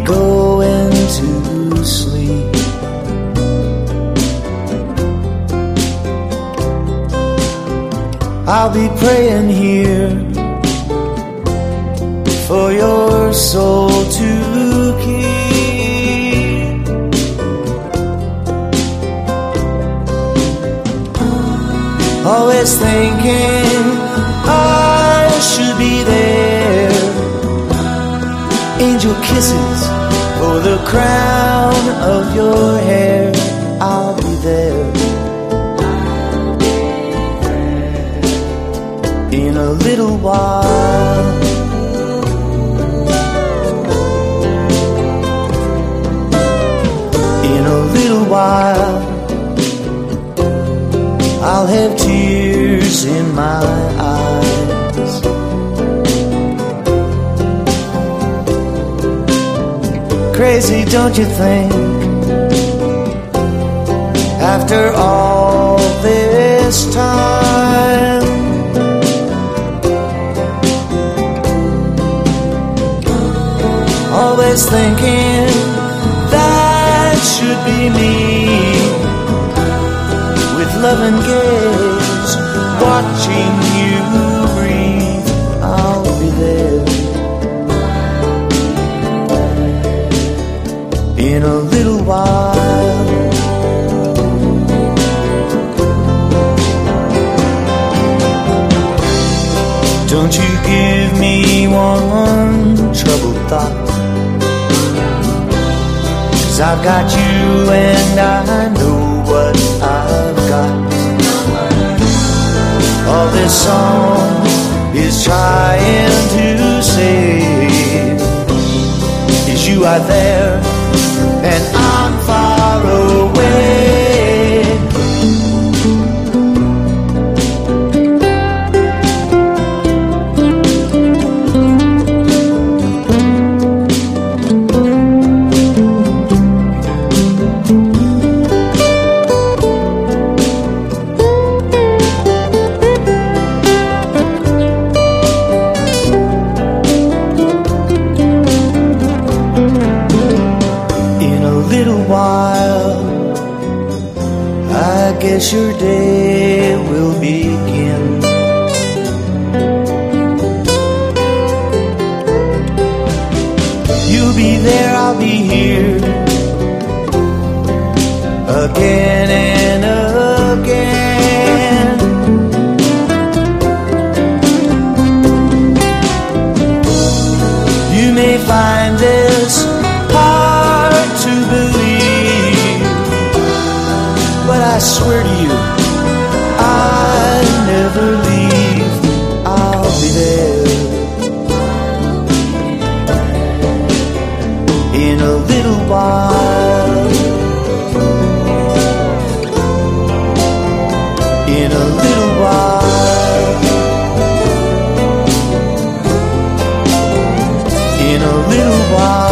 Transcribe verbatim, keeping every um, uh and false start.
going to sleep. I'll be praying here for your soul to keep. Always thinking I should be there. Angel kisses for the crown of your hair. I'll be there in a little while. In a little while, I'll have tears in my eyes. Crazy, don't you think? After all this time, always thinking that should be me, with love and gaze, watching you breathe. I'll be there in a little while. Don't you give me one troubled thought, 'cause I've got you and I know what I've got. All this song is trying to say is you are there and I'm far away. I guess your day will begin. You'll be there, I'll be here, again and again. You may find this hard to believe, but I swear to you, I'll never leave. I'll be there in a little while. In a little while. In a little while.